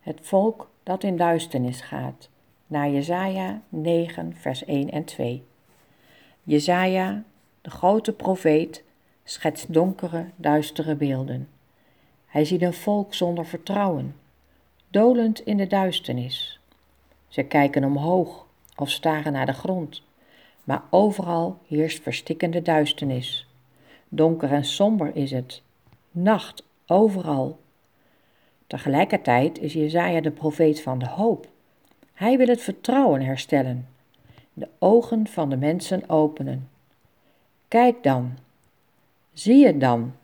Het volk dat in duisternis gaat. Naar Jesaja 9 vers 1 en 2. Jesaja, de grote profeet, schetst donkere, duistere beelden. Hij ziet een volk zonder vertrouwen, dolend in de duisternis. Ze kijken omhoog of staren naar de grond, maar overal heerst verstikkende duisternis. Donker en somber is het, nacht overal. Tegelijkertijd is Jesaja de profeet van de hoop. Hij wil het vertrouwen herstellen, de ogen van de mensen openen. Kijk dan, zie het dan,